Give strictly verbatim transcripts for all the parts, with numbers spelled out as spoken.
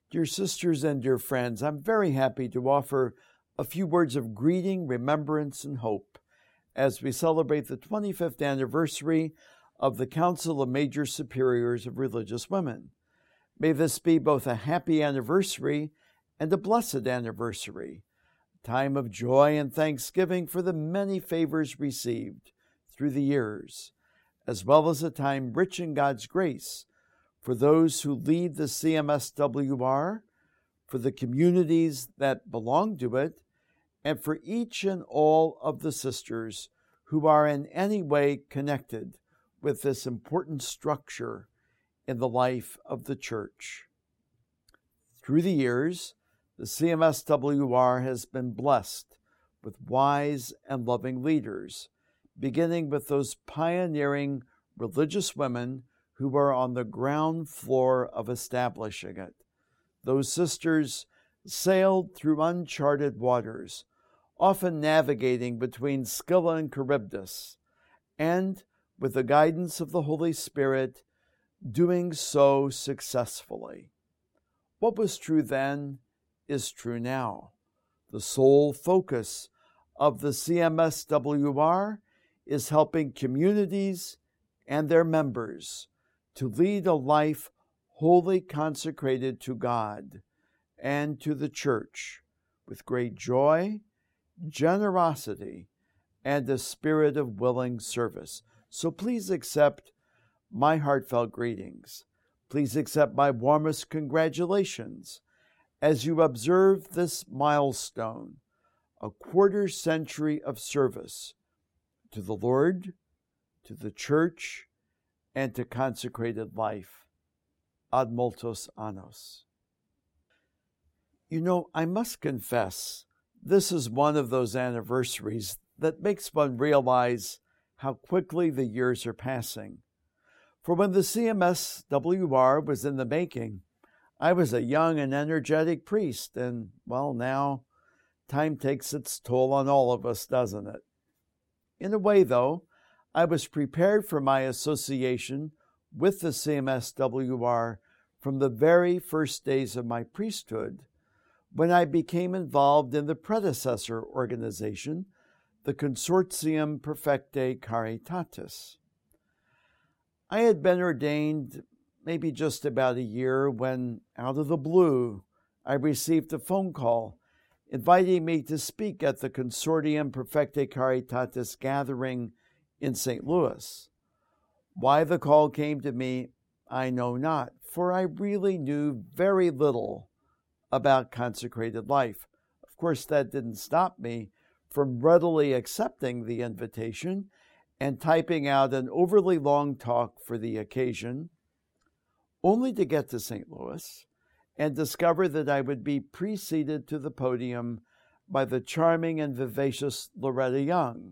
Dear sisters and dear friends, I'm very happy to offer a few words of greeting, remembrance, and hope as we celebrate the twenty-fifth anniversary of the Council of Major Superiors of Religious Women. May this be both a happy anniversary and a blessed anniversary, a time of joy and thanksgiving for the many favors received through the years, as well as a time rich in God's grace for those who lead the C M S W R, for the communities that belong to it, and for each and all of the sisters who are in any way connected with this important structure in the life of the Church. Through the years, the C M S W R has been blessed with wise and loving leaders, beginning with those pioneering religious women who were on the ground floor of establishing it. Those sisters sailed through uncharted waters, often navigating between Scylla and Charybdis, and, with the guidance of the Holy Spirit, doing so successfully. What was true then is true now. The sole focus of the C M S W R is helping communities and their members to lead a life wholly consecrated to God and to the Church with great joy, generosity, and a spirit of willing service. So please accept my heartfelt greetings. Please accept my warmest congratulations as you observe this milestone, a quarter century of service to the Lord, to the Church, and to consecrated life. Ad multos annos. You know, I must confess, this is one of those anniversaries that makes one realize how quickly the years are passing. For when the C M S W R was in the making, I was a young and energetic priest, and, well, now time takes its toll on all of us, doesn't it? In a way, though, I was prepared for my association with the C M S W R from the very first days of my priesthood, when I became involved in the predecessor organization, the Consortium Perfectae Caritatis. I had been ordained maybe just about a year when, out of the blue, I received a phone call inviting me to speak at the Consortium Perfectae Caritatis gathering in Saint Louis. Why the call came to me, I know not, for I really knew very little about consecrated life. Of course, that didn't stop me from readily accepting the invitation and typing out an overly long talk for the occasion, only to get to Saint Louis and discover that I would be preceded to the podium by the charming and vivacious Loretta Young.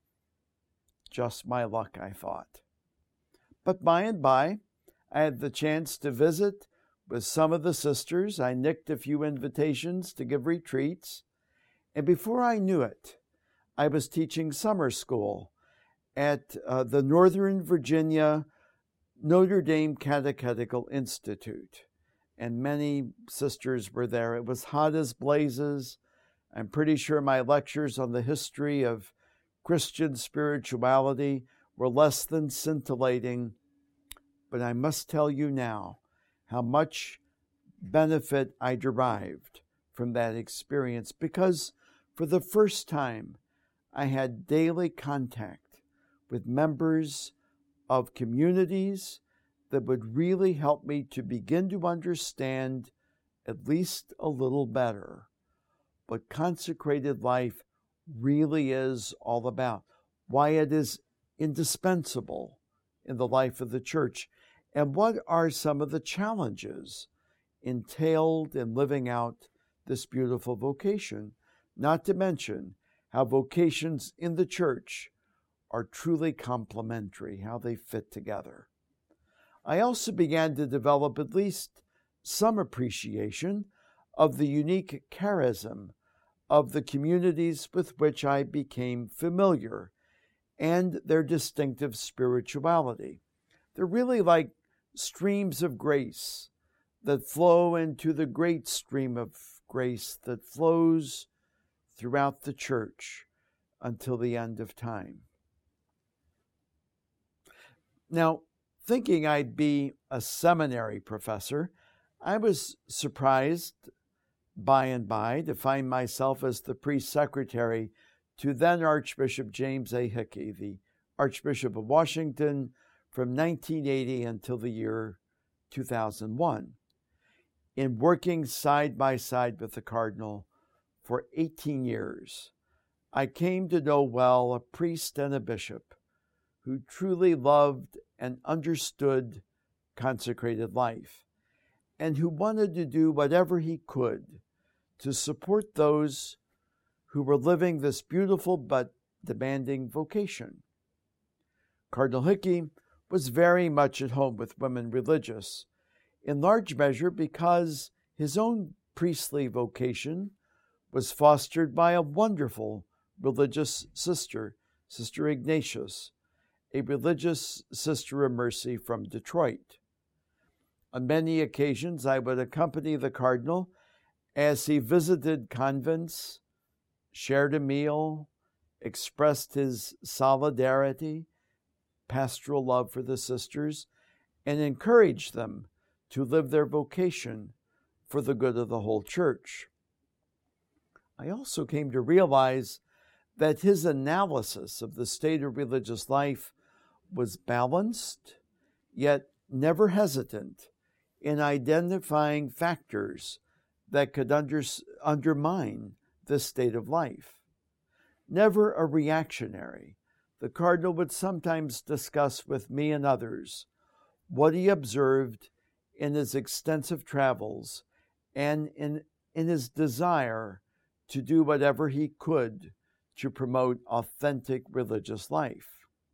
Just my luck, I thought. But by and by, I had the chance to visit with some of the sisters. I nicked a few invitations to give retreats, and before I knew it, I was teaching summer school at uh, the Northern Virginia Notre Dame Catechetical Institute, and many sisters were there. It was hot as blazes. I'm pretty sure my lectures on the history of Christian spirituality were less than scintillating, but I must tell you now how much benefit I derived from that experience, because for the first time I had daily contact with members of communities that would really help me to begin to understand at least a little better what consecrated life really is all about, why it is indispensable in the life of the Church, and what are some of the challenges entailed in living out this beautiful vocation, not to mention how vocations in the Church are truly complementary, how they fit together. I also began to develop at least some appreciation of the unique charism of the communities with which I became familiar and their distinctive spirituality. They're really like streams of grace that flow into the great stream of grace that flows throughout the church until the end of time. Now, thinking I'd be a seminary professor, I was surprised by and by to find myself as the priest secretary to then Archbishop James A. Hickey, the Archbishop of Washington, from nineteen eighty until the year two thousand one, in working side by side with the Cardinal for eighteen years. I came to know well a priest and a bishop who truly loved and understood consecrated life, and who wanted to do whatever he could to support those who were living this beautiful but demanding vocation. Cardinal Hickey was very much at home with women religious, in large measure because his own priestly vocation was fostered by a wonderful religious sister, Sister Ignatius, a religious sister of mercy from Detroit. On many occasions, I would accompany the Cardinal as he visited convents, shared a meal, expressed his solidarity, pastoral love for the sisters, and encouraged them to live their vocation for the good of the whole church. I also came to realize that his analysis of the state of religious life was balanced, yet never hesitant in identifying factors that could under, undermine this state of life. Never a reactionary, the Cardinal would sometimes discuss with me and others what he observed in his extensive travels and in, in his desire to do whatever he could to promote authentic religious life.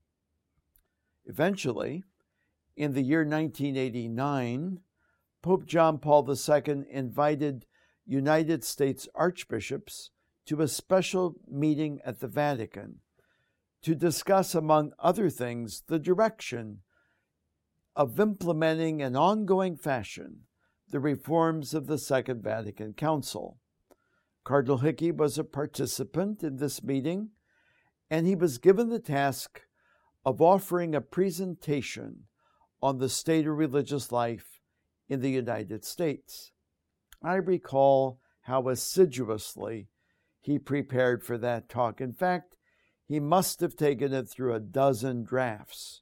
Eventually, in the year nineteen eighty-nine, Pope John Paul the Second invited United States archbishops to a special meeting at the Vatican to discuss, among other things, the direction of implementing in ongoing fashion the reforms of the Second Vatican Council. Cardinal Hickey was a participant in this meeting, and he was given the task of offering a presentation on the state of religious life in the United States. I recall how assiduously he prepared for that talk. In fact, he must have taken it through a dozen drafts.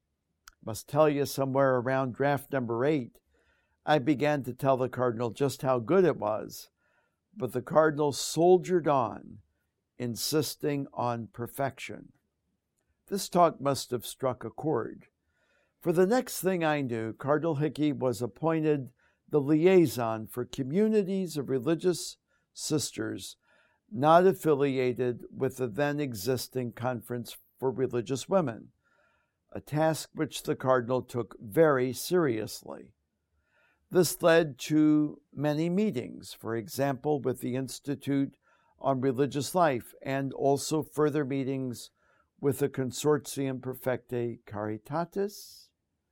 I must tell you, somewhere around draft number eight, I began to tell the Cardinal just how good it was, but the Cardinal soldiered on, insisting on perfection. This talk must have struck a chord. For the next thing I knew, Cardinal Hickey was appointed the liaison for communities of religious sisters not affiliated with the then existing Conference for Religious Women, a task which the Cardinal took very seriously. This led to many meetings, for example, with the Institute on Religious Life, and also further meetings with the Consortium Perfectae Caritatis,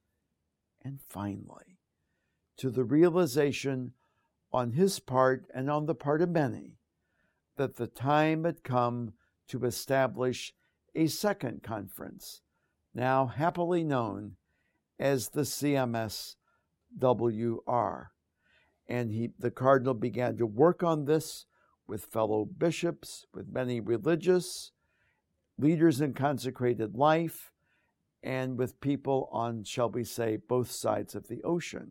and finally, to the realization on his part and on the part of many that the time had come to establish a second conference, now happily known as the C M S W R. And he, the Cardinal began to work on this with fellow bishops, with many religious leaders in consecrated life, and with people on, shall we say, both sides of the ocean.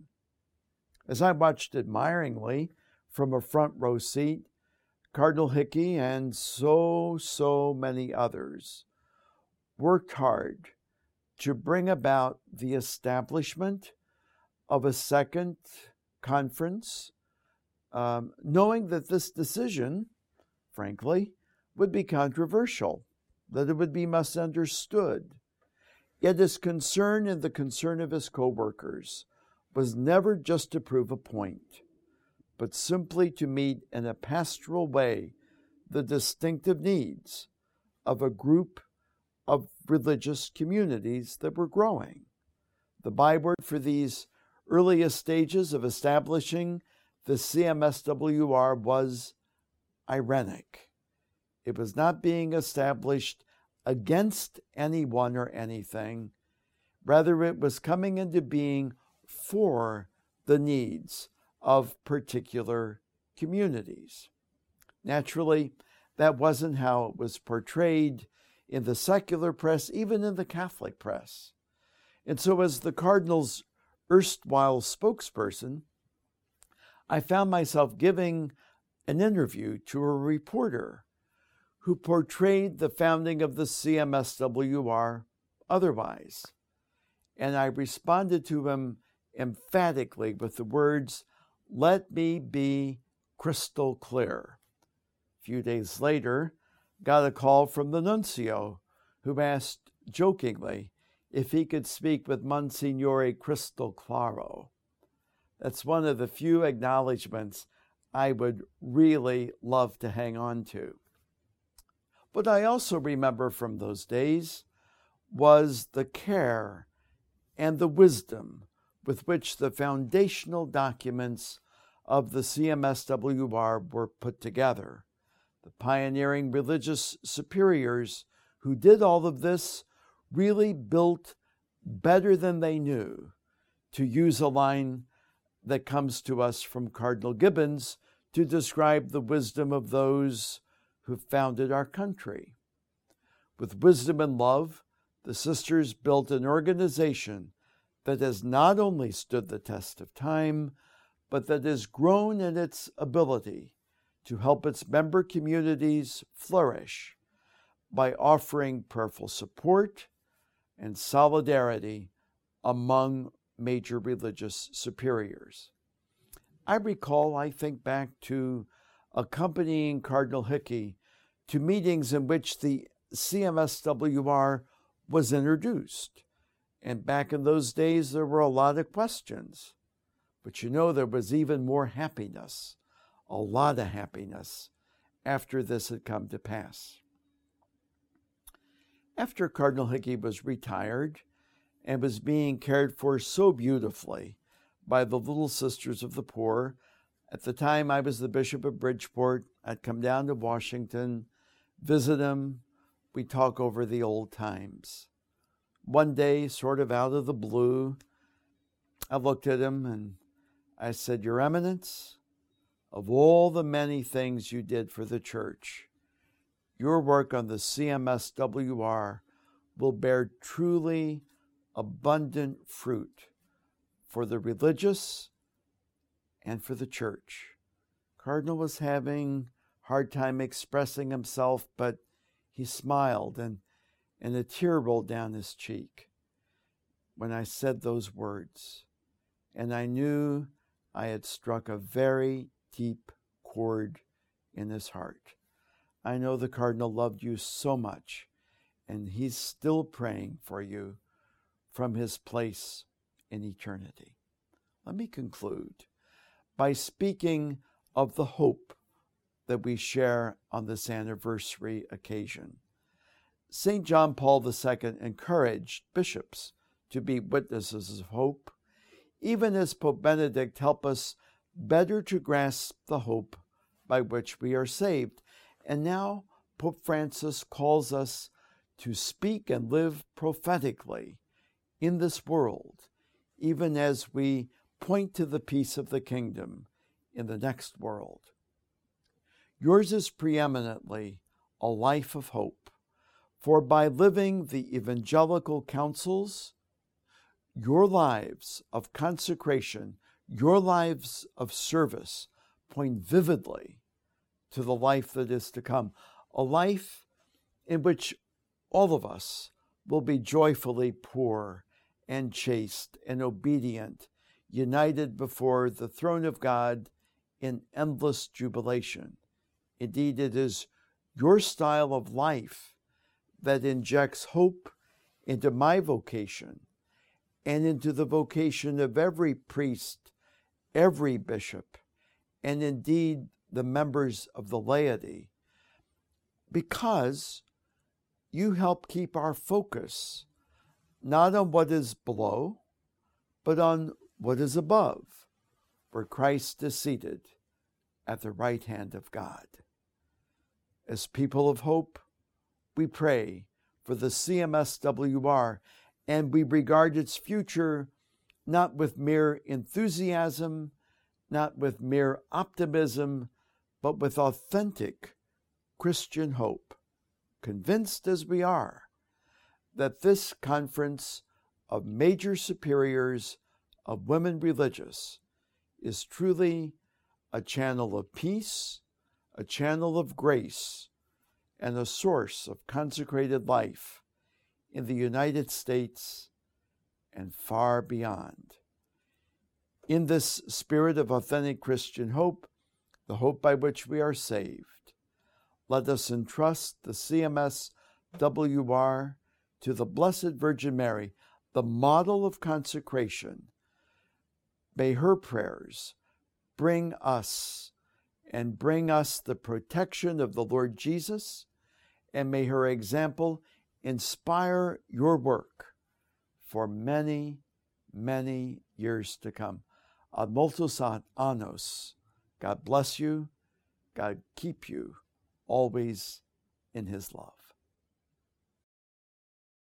As I watched admiringly from a front row seat, Cardinal Hickey and so, so many others worked hard to bring about the establishment of a second conference, um, knowing that this decision, frankly, would be controversial, that it would be misunderstood. Yet his concern and the concern of his co-workers was never just to prove a point, but simply to meet in a pastoral way the distinctive needs of a group of religious communities that were growing. The byword for these earliest stages of establishing the C M S W R was ironic. It was not being established against anyone or anything. Rather, it was coming into being for the needs of particular communities. Naturally, that wasn't how it was portrayed in the secular press, even in the Catholic press. And so as the Cardinal's erstwhile spokesperson, I found myself giving an interview to a reporter who portrayed the founding of the C M S W R otherwise. And I responded to him emphatically with the words, "Let me be crystal clear." A few days later, got a call from the nuncio, who asked jokingly if he could speak with Monsignore Crystal Claro. That's one of the few acknowledgments I would really love to hang on to. What I also remember from those days was the care and the wisdom with which the foundational documents of the C M S W R were put together. The pioneering religious superiors who did all of this really built better than they knew, to use a line that comes to us from Cardinal Gibbons to describe the wisdom of those who founded our country. With wisdom and love, the sisters built an organization that has not only stood the test of time, but that has grown in its ability to help its member communities flourish by offering prayerful support and solidarity among major religious superiors. I recall, I think back to accompanying Cardinal Hickey to meetings in which the C M S W R was introduced. And back in those days, there were a lot of questions. But you know, there was even more happiness, a lot of happiness, after this had come to pass. After Cardinal Hickey was retired and was being cared for so beautifully by the Little Sisters of the Poor, at the time I was the Bishop of Bridgeport, I'd come down to Washington, visit him, we'd talk over the old times. One day, sort of out of the blue, I looked at him and I said, "Your Eminence, of all the many things you did for the church, your work on the C M S W R will bear truly abundant fruit for the religious and for the church." Cardinal was having a hard time expressing himself, but he smiled and, and a tear rolled down his cheek when I said those words. And I knew I had struck a very deep chord in his heart. I know the Cardinal loved you so much, and he's still praying for you from his place in eternity. Let me conclude by speaking of the hope that we share on this anniversary occasion. Saint John Paul the Second encouraged bishops to be witnesses of hope, even as Pope Benedict helped us better to grasp the hope by which we are saved. And now Pope Francis calls us to speak and live prophetically in this world, even as we point to the peace of the kingdom in the next world. Yours is preeminently a life of hope, for by living the evangelical counsels, your lives of consecration, your lives of service point vividly to the life that is to come, a life in which all of us will be joyfully poor and chaste and obedient, united before the throne of God in endless jubilation. Indeed, it is your style of life that injects hope into my vocation and into the vocation of every priest, every bishop, and indeed the members of the laity, because you help keep our focus not on what is below, but on what is above, where Christ is seated at the right hand of God. As people of hope, we pray for the C M S W R, and we regard its future not with mere enthusiasm, not with mere optimism, but with authentic Christian hope, convinced as we are that this conference of major superiors of women religious is truly a channel of peace, a channel of grace, and a source of consecrated life in the United States and far beyond. In this spirit of authentic Christian hope, the hope by which we are saved, let us entrust the C M S W R to the Blessed Virgin Mary, the model of consecration. May her prayers bring us and bring us the protection of the Lord Jesus, and may her example inspire your work for many, many years to come. Ad multos annos. God bless you. God keep you always in his love.